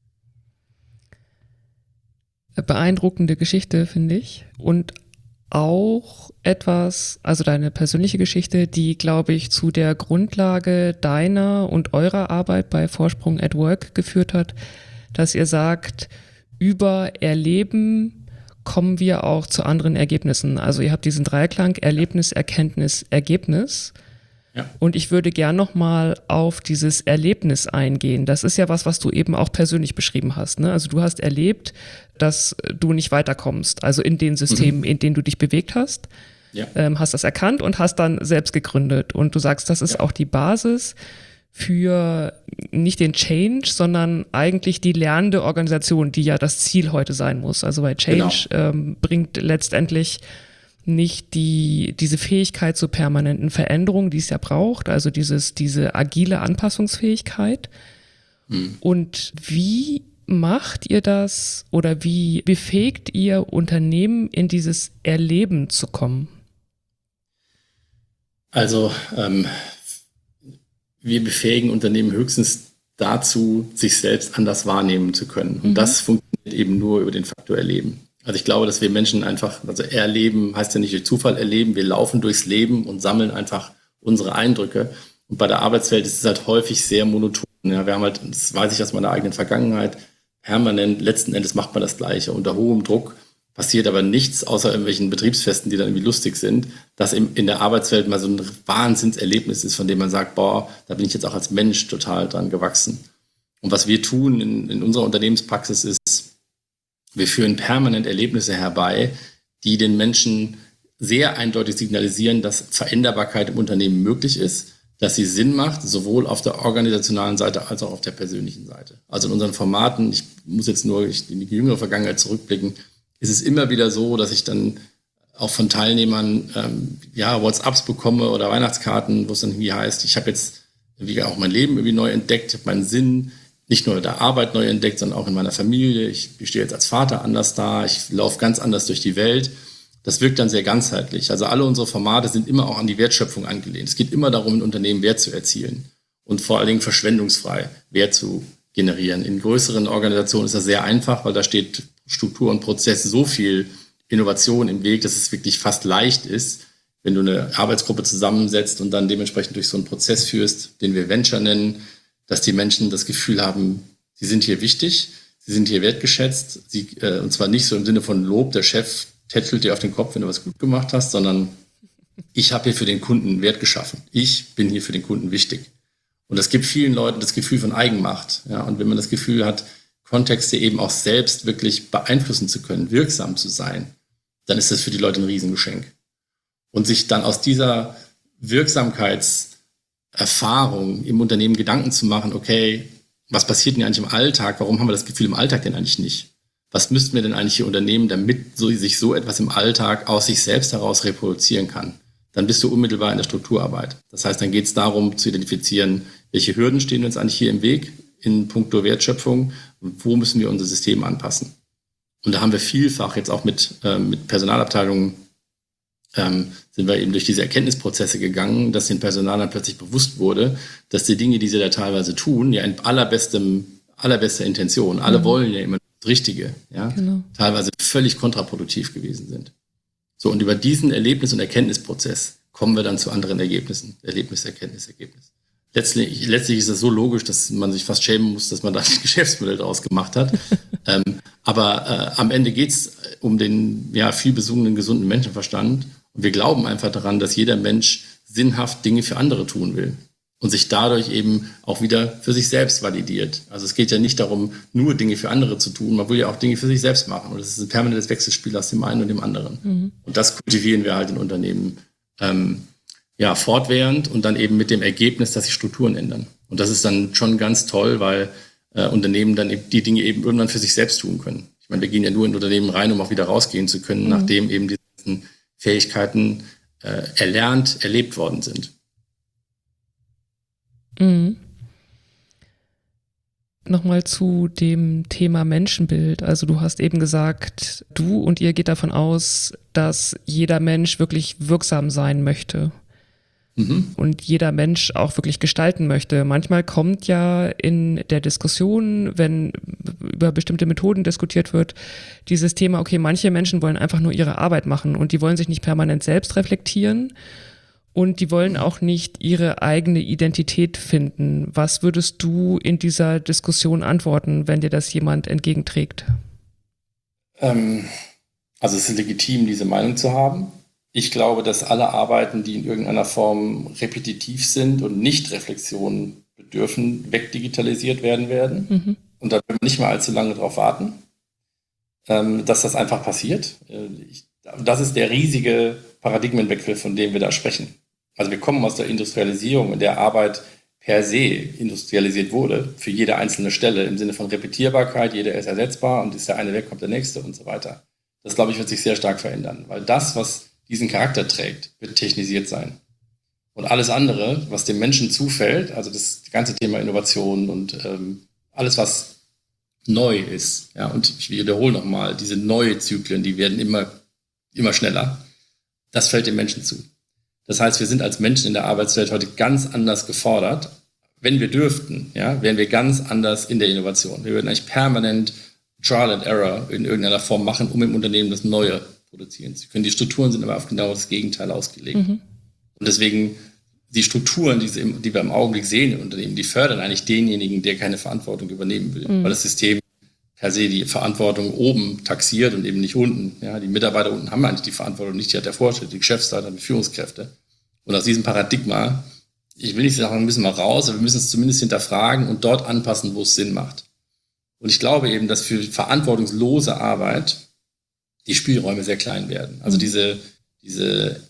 Beeindruckende Geschichte, finde ich. Und auch etwas, also deine persönliche Geschichte, die, glaube ich, zu der Grundlage deiner und eurer Arbeit bei Vorsprung at Work geführt hat, dass ihr sagt, über Erleben kommen wir auch zu anderen Ergebnissen. Also ihr habt diesen Dreiklang Erlebnis, Erkenntnis, Ergebnis. Ja. Und ich würde gern nochmal auf dieses Erlebnis eingehen. Das ist ja was du eben auch persönlich beschrieben hast, ne? Also du hast erlebt, dass du nicht weiterkommst, also in den Systemen, in denen du dich bewegt hast, hast das erkannt und hast dann selbst gegründet. Und du sagst, das ist auch die Basis für nicht den Change, sondern eigentlich die lernende Organisation, die ja das Ziel heute sein muss. Also weil Change bringt letztendlich nicht diese Fähigkeit zur permanenten Veränderung, die es ja braucht, also diese agile Anpassungsfähigkeit. Und wie macht ihr das oder wie befähigt ihr Unternehmen, in dieses Erleben zu kommen? Also wir befähigen Unternehmen höchstens dazu, sich selbst anders wahrnehmen zu können. Und das funktioniert eben nur über den Faktor Erleben. Also ich glaube, dass wir Menschen einfach, also erleben heißt ja nicht durch Zufall erleben, wir laufen durchs Leben und sammeln einfach unsere Eindrücke. Und bei der Arbeitswelt ist es halt häufig sehr monoton. Ja, wir haben halt, das weiß ich aus meiner eigenen Vergangenheit, permanent, letzten Endes macht man das Gleiche. Unter hohem Druck passiert aber nichts, außer irgendwelchen Betriebsfesten, die dann irgendwie lustig sind, dass in der Arbeitswelt mal so ein Wahnsinnserlebnis ist, von dem man sagt, boah, da bin ich jetzt auch als Mensch total dran gewachsen. Und was wir tun in unserer Unternehmenspraxis ist, wir führen permanent Erlebnisse herbei, die den Menschen sehr eindeutig signalisieren, dass Veränderbarkeit im Unternehmen möglich ist, dass sie Sinn macht, sowohl auf der organisationalen Seite als auch auf der persönlichen Seite. Also in unseren Formaten, ich muss jetzt nur in die jüngere Vergangenheit zurückblicken, ist es immer wieder so, dass ich dann auch von Teilnehmern WhatsApps bekomme oder Weihnachtskarten, wo es dann irgendwie heißt, ich habe jetzt irgendwie auch mein Leben irgendwie neu entdeckt, ich habe meinen Sinn nicht nur in der Arbeit neu entdeckt, sondern auch in meiner Familie. Ich stehe jetzt als Vater anders da, ich laufe ganz anders durch die Welt. Das wirkt dann sehr ganzheitlich. Also alle unsere Formate sind immer auch an die Wertschöpfung angelehnt. Es geht immer darum, in Unternehmen Wert zu erzielen und vor allen Dingen verschwendungsfrei Wert zu generieren. In größeren Organisationen ist das sehr einfach, weil da steht Struktur und Prozess so viel Innovation im Weg, dass es wirklich fast leicht ist, wenn du eine Arbeitsgruppe zusammensetzt und dann dementsprechend durch so einen Prozess führst, den wir Venture nennen, dass die Menschen das Gefühl haben, sie sind hier wichtig, sie sind hier wertgeschätzt, und zwar nicht so im Sinne von Lob, der Chef tätschelt dir auf den Kopf, wenn du was gut gemacht hast, sondern ich habe hier für den Kunden Wert geschaffen. Ich bin hier für den Kunden wichtig. Und das gibt vielen Leuten das Gefühl von Eigenmacht. Ja, und wenn man das Gefühl hat, Kontexte eben auch selbst wirklich beeinflussen zu können, wirksam zu sein, dann ist das für die Leute ein Riesengeschenk. Und sich dann aus dieser Wirksamkeitserfahrung im Unternehmen Gedanken zu machen, okay, was passiert denn eigentlich im Alltag? Warum haben wir das Gefühl im Alltag denn eigentlich nicht? Was müssten wir denn eigentlich hier unternehmen, damit sich so etwas im Alltag aus sich selbst heraus reproduzieren kann? Dann bist du unmittelbar in der Strukturarbeit. Das heißt, dann geht es darum zu identifizieren, welche Hürden stehen uns eigentlich hier im Weg in puncto Wertschöpfung und wo müssen wir unser System anpassen. Und da haben wir vielfach jetzt auch mit Personalabteilungen sind wir eben durch diese Erkenntnisprozesse gegangen, dass den Personalern plötzlich bewusst wurde, dass die Dinge, die sie da teilweise tun, ja in allerbester Intention, alle wollen ja immer das Richtige, ja, genau, teilweise völlig kontraproduktiv gewesen sind. So, und über diesen Erlebnis- und Erkenntnisprozess kommen wir dann zu anderen Ergebnissen. Erlebnis. Letztlich ist es so logisch, dass man sich fast schämen muss, dass man da ein Geschäftsmodell draus gemacht hat. Aber am Ende geht es um den viel besungenen gesunden Menschenverstand. Und wir glauben einfach daran, dass jeder Mensch sinnhaft Dinge für andere tun will und sich dadurch eben auch wieder für sich selbst validiert. Also es geht ja nicht darum, nur Dinge für andere zu tun, man will ja auch Dinge für sich selbst machen. Und das ist ein permanentes Wechselspiel aus dem einen und dem anderen. Mhm. Und das kultivieren wir halt in Unternehmen fortwährend und dann eben mit dem Ergebnis, dass sich Strukturen ändern. Und das ist dann schon ganz toll, weil Unternehmen dann eben die Dinge eben irgendwann für sich selbst tun können. Ich meine, wir gehen ja nur in Unternehmen rein, um auch wieder rausgehen zu können, nachdem eben diese Fähigkeiten erlebt worden sind. Mhm. Nochmal zu dem Thema Menschenbild. Also du hast eben gesagt, du und ihr geht davon aus, dass jeder Mensch wirklich wirksam sein möchte. Und jeder Mensch auch wirklich gestalten möchte. Manchmal kommt ja in der Diskussion, wenn über bestimmte Methoden diskutiert wird, dieses Thema, okay, manche Menschen wollen einfach nur ihre Arbeit machen und die wollen sich nicht permanent selbst reflektieren und die wollen auch nicht ihre eigene Identität finden. Was würdest du in dieser Diskussion antworten, wenn dir das jemand entgegenträgt? Also es ist legitim, diese Meinung zu haben. Ich glaube, dass alle Arbeiten, die in irgendeiner Form repetitiv sind und nicht Reflexion bedürfen, wegdigitalisiert werden. Mhm. Und da werden wir nicht mal allzu lange darauf warten, dass das einfach passiert. Das ist der riesige Paradigmenwechsel, von dem wir da sprechen. Also wir kommen aus der Industrialisierung, in der Arbeit per se industrialisiert wurde, für jede einzelne Stelle, im Sinne von Repetierbarkeit, jeder ist ersetzbar und ist der eine weg, kommt der nächste und so weiter. Das, glaube ich, wird sich sehr stark verändern, weil das, was diesen Charakter trägt, wird technisiert sein. Und alles andere, was dem Menschen zufällt, also das ganze Thema Innovation und alles, was neu ist, ja, und ich wiederhole nochmal, diese neuen Zyklen, die werden immer schneller, das fällt dem Menschen zu. Das heißt, wir sind als Menschen in der Arbeitswelt heute ganz anders gefordert. Wenn wir dürften, ja, wären wir ganz anders in der Innovation. Wir würden eigentlich permanent Trial and Error in irgendeiner Form machen, um im Unternehmen das Neue produzieren zu können. Die Strukturen sind aber auf genau das Gegenteil ausgelegt. Mhm. Und deswegen, die Strukturen, die wir im Augenblick sehen in Unternehmen, die fördern eigentlich denjenigen, der keine Verantwortung übernehmen will. Mhm. Weil das System per se die Verantwortung oben taxiert und eben nicht unten. Ja, die Mitarbeiter unten haben eigentlich die Verantwortung nicht, die hat der Vorstand, die Geschäftsleiter, die Führungskräfte. Und aus diesem Paradigma, ich will nicht sagen, wir müssen mal raus, aber wir müssen es zumindest hinterfragen und dort anpassen, wo es Sinn macht. Und ich glaube eben, dass für verantwortungslose Arbeit die Spielräume sehr klein werden. Also diese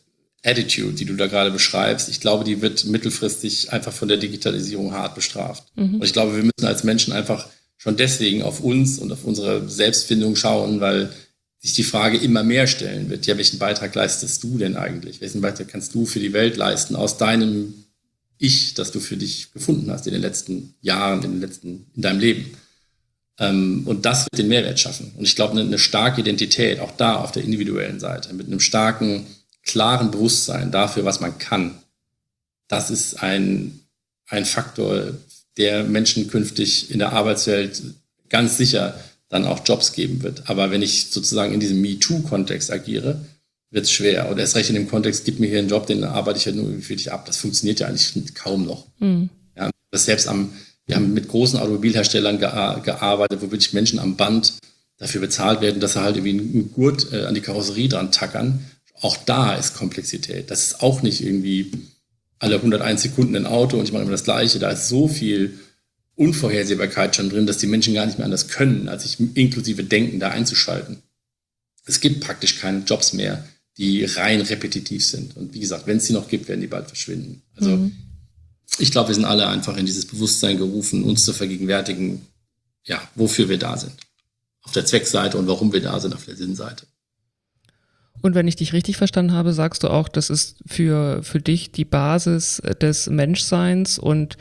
Attitude, die du da gerade beschreibst, ich glaube, die wird mittelfristig einfach von der Digitalisierung hart bestraft. Und ich glaube, wir müssen als Menschen einfach schon deswegen auf uns und auf unsere Selbstfindung schauen, weil sich die Frage immer mehr stellen wird, ja, welchen Beitrag leistest du denn eigentlich? Welchen Beitrag kannst du für die Welt leisten aus deinem Ich, das du für dich gefunden hast in den letzten Jahren, in deinem Leben? Und das wird den Mehrwert schaffen. Und ich glaube, eine starke Identität, auch da auf der individuellen Seite, mit einem starken, klaren Bewusstsein dafür, was man kann, das ist ein Faktor, der Menschen künftig in der Arbeitswelt ganz sicher dann auch Jobs geben wird. Aber wenn ich sozusagen in diesem MeToo-Kontext agiere, wird es schwer. Und erst recht in dem Kontext, gib mir hier einen Job, den arbeite ich ja nur für dich ab. Das funktioniert ja eigentlich kaum noch. Ja, das selbst wir haben mit großen Automobilherstellern gearbeitet, wo wirklich Menschen am Band dafür bezahlt werden, dass sie halt irgendwie einen Gurt an die Karosserie dran tackern. Auch da ist Komplexität. Das ist auch nicht irgendwie alle 101 Sekunden ein Auto und ich mache immer das Gleiche. Da ist so viel Unvorhersehbarkeit schon drin, dass die Menschen gar nicht mehr anders können, als sich inklusive Denken da einzuschalten. Es gibt praktisch keine Jobs mehr, die rein repetitiv sind. Und wie gesagt, wenn es die noch gibt, werden die bald verschwinden. Also ich glaube, wir sind alle einfach in dieses Bewusstsein gerufen, uns zu vergegenwärtigen, ja, wofür wir da sind. Auf der Zweckseite und warum wir da sind, auf der Sinnseite. Und wenn ich dich richtig verstanden habe, sagst du auch, das ist für dich die Basis des Menschseins und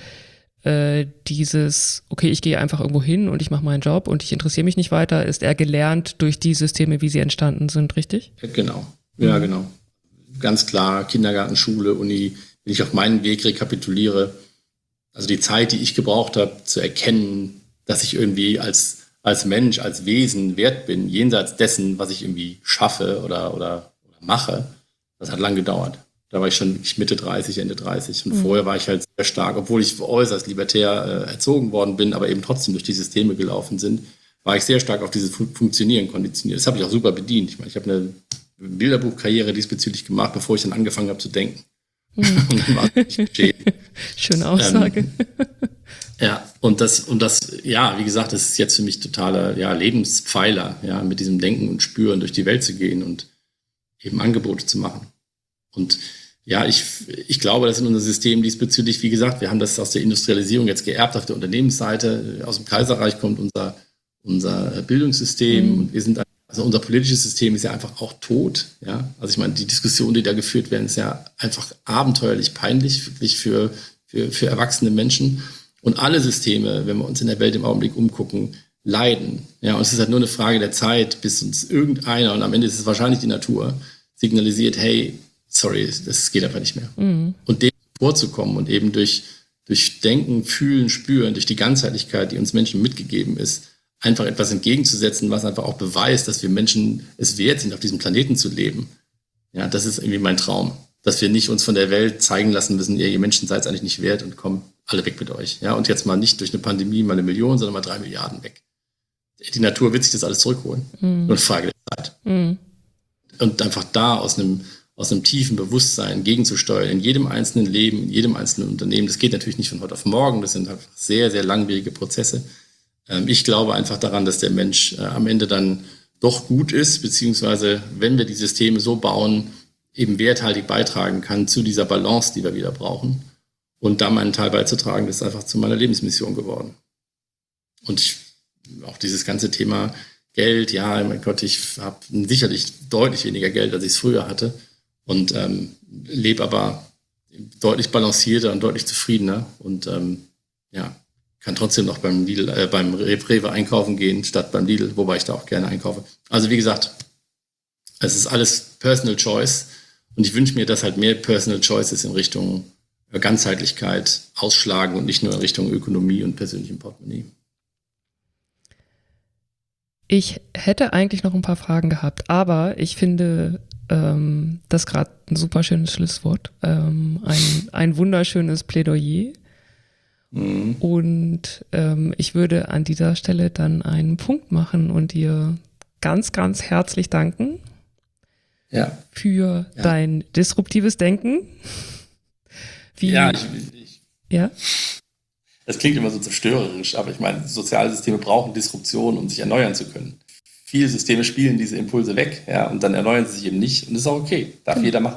dieses, okay, ich gehe einfach irgendwo hin und ich mache meinen Job und ich interessiere mich nicht weiter, ist eher gelernt durch die Systeme, wie sie entstanden sind, richtig? Genau, ja, genau. Ganz klar, Kindergarten, Schule, Uni, wenn ich auf meinen Weg rekapituliere, also die Zeit, die ich gebraucht habe, zu erkennen, dass ich irgendwie als Mensch, als Wesen wert bin, jenseits dessen, was ich irgendwie schaffe oder mache, das hat lang gedauert. Da war ich schon Mitte 30, Ende 30. Und vorher war ich halt sehr stark, obwohl ich äußerst libertär erzogen worden bin, aber eben trotzdem durch die Systeme gelaufen sind, war ich sehr stark auf dieses Funktionieren konditioniert. Das habe ich auch super bedient. Ich meine, ich habe eine Bilderbuchkarriere diesbezüglich gemacht, bevor ich dann angefangen habe zu denken. Und dann war es nicht geschehen. Schöne Aussage. Ja, und das, ja, wie gesagt, das ist jetzt für mich totaler Lebenspfeiler, ja, mit diesem Denken und Spüren durch die Welt zu gehen und eben Angebote zu machen. Und ja, ich glaube, dass in unserem System diesbezüglich, wie gesagt, wir haben das aus der Industrialisierung jetzt geerbt auf der Unternehmensseite. Aus dem Kaiserreich kommt unser Bildungssystem und wir sind, also unser politisches System ist ja einfach auch tot. Ja? Also ich meine, die Diskussionen, die da geführt werden, ist ja einfach abenteuerlich peinlich, wirklich für erwachsene Menschen. Und alle Systeme, wenn wir uns in der Welt im Augenblick umgucken, leiden. Ja, und es ist halt nur eine Frage der Zeit, bis uns irgendeiner, und am Ende ist es wahrscheinlich die Natur, signalisiert, hey, sorry, das geht einfach nicht mehr. Und dem vorzukommen und eben durch Denken, Fühlen, Spüren, durch die Ganzheitlichkeit, die uns Menschen mitgegeben ist, einfach etwas entgegenzusetzen, was einfach auch beweist, dass wir Menschen es wert sind, auf diesem Planeten zu leben. Ja, das ist irgendwie mein Traum. Dass wir nicht uns von der Welt zeigen lassen müssen, ihr Menschen seid es eigentlich nicht wert und kommt alle weg mit euch. Ja, und jetzt mal nicht durch eine Pandemie mal 1 Million, sondern mal 3 Milliarden weg. Die Natur wird sich das alles zurückholen. Nur eine Frage der Zeit. Und einfach da aus einem tiefen Bewusstsein gegenzusteuern, in jedem einzelnen Leben, in jedem einzelnen Unternehmen. Das geht natürlich nicht von heute auf morgen. Das sind einfach sehr, sehr langwierige Prozesse. Ich glaube einfach daran, dass der Mensch am Ende dann doch gut ist, beziehungsweise wenn wir die Systeme so bauen, eben werthaltig beitragen kann zu dieser Balance, die wir wieder brauchen. Und da meinen Teil beizutragen, ist einfach zu meiner Lebensmission geworden. Und auch dieses ganze Thema Geld, ja, mein Gott, ich habe sicherlich deutlich weniger Geld, als ich es früher hatte und lebe aber deutlich balancierter und deutlich zufriedener und kann trotzdem noch beim Rewe einkaufen gehen, statt beim Lidl, wobei ich da auch gerne einkaufe. Also wie gesagt, es ist alles Personal Choice und ich wünsche mir, dass halt mehr Personal Choices in Richtung Ganzheitlichkeit ausschlagen und nicht nur in Richtung Ökonomie und persönlichem Portemonnaie. Ich hätte eigentlich noch ein paar Fragen gehabt, aber ich finde das gerade ein super schönes Schlusswort, ein wunderschönes Plädoyer. Und ich würde an dieser Stelle dann einen Punkt machen und dir ganz, ganz herzlich danken für dein disruptives Denken. Ja? Das klingt immer so zerstörerisch, aber ich meine, soziale Systeme brauchen Disruption, um sich erneuern zu können. Viele Systeme spielen diese Impulse weg, ja, und dann erneuern sie sich eben nicht. Und das ist auch okay, darf jeder machen.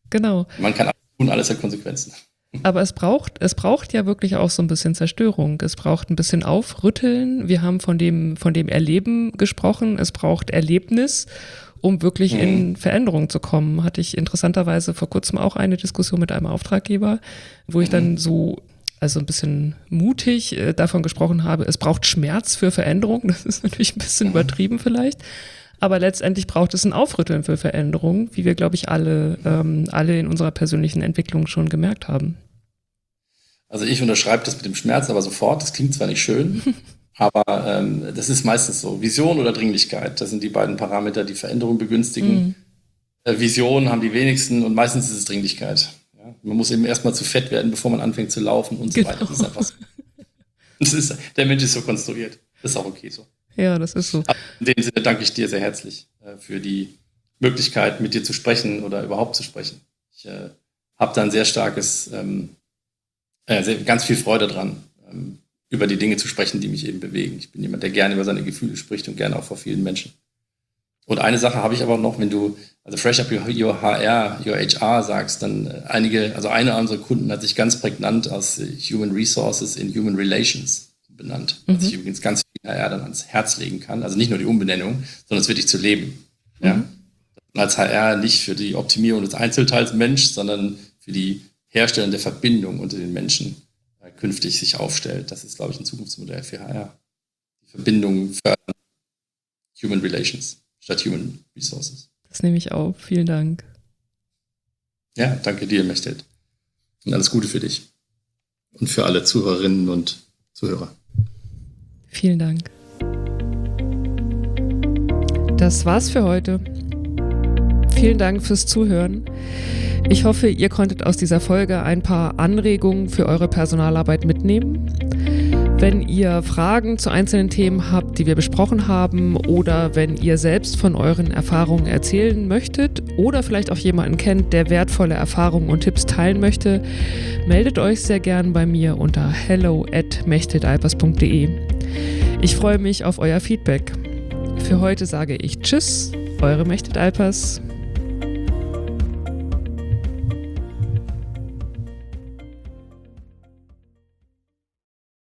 Genau. Man kann alles tun, alles hat Konsequenzen. Aber es braucht ja wirklich auch so ein bisschen Zerstörung. Es braucht ein bisschen Aufrütteln. Wir haben von dem Erleben gesprochen. Es braucht Erlebnis, um wirklich in Veränderung zu kommen. Hatte ich interessanterweise vor kurzem auch eine Diskussion mit einem Auftraggeber, wo ich dann also ein bisschen mutig davon gesprochen habe, es braucht Schmerz für Veränderung. Das ist natürlich ein bisschen übertrieben vielleicht. Aber letztendlich braucht es ein Aufrütteln für Veränderung, wie wir, glaube ich, alle in unserer persönlichen Entwicklung schon gemerkt haben. Also ich unterschreibe das mit dem Schmerz aber sofort. Das klingt zwar nicht schön, aber das ist meistens so. Vision oder Dringlichkeit, das sind die beiden Parameter, die Veränderung begünstigen. Vision haben die wenigsten und meistens ist es Dringlichkeit. Ja? Man muss eben erstmal zu fett werden, bevor man anfängt zu laufen und so weiter. Das ist einfach so. Der Mensch ist so konstruiert. Das ist auch okay so. Ja, das ist so. In dem Sinne danke ich dir sehr herzlich für die Möglichkeit, mit dir zu sprechen oder überhaupt zu sprechen. Ich habe da ein sehr starkes, ganz viel Freude dran, über die Dinge zu sprechen, die mich eben bewegen. Ich bin jemand, der gerne über seine Gefühle spricht und gerne auch vor vielen Menschen. Und eine Sache habe ich aber noch, wenn du Fresh Up Your HR sagst, dann einer unserer Kunden hat sich ganz prägnant aus Human Resources in Human Relations benannt, was ich übrigens ganz viel HR dann ans Herz legen kann. Also nicht nur die Umbenennung, sondern es wirklich zu leben. Ja? Als HR nicht für die Optimierung des Einzelteils Mensch, sondern für die Herstellung der Verbindung unter den Menschen künftig sich aufstellt. Das ist, glaube ich, ein Zukunftsmodell für HR. Die Verbindung fördern, Human Relations statt Human Resources. Das nehme ich auf. Vielen Dank. Ja, danke dir, Mechtet. Und alles Gute für dich und für alle Zuhörerinnen und Zuhörer. Vielen Dank. Das war's für heute. Vielen Dank fürs Zuhören. Ich hoffe, ihr konntet aus dieser Folge ein paar Anregungen für eure Personalarbeit mitnehmen. Wenn ihr Fragen zu einzelnen Themen habt, die wir besprochen haben, oder wenn ihr selbst von euren Erfahrungen erzählen möchtet oder vielleicht auch jemanden kennt, der wertvolle Erfahrungen und Tipps teilen möchte, meldet euch sehr gern bei mir unter hello@mechteltalpers.de. Ich freue mich auf euer Feedback. Für heute sage ich Tschüss, eure Mechtet Alpers.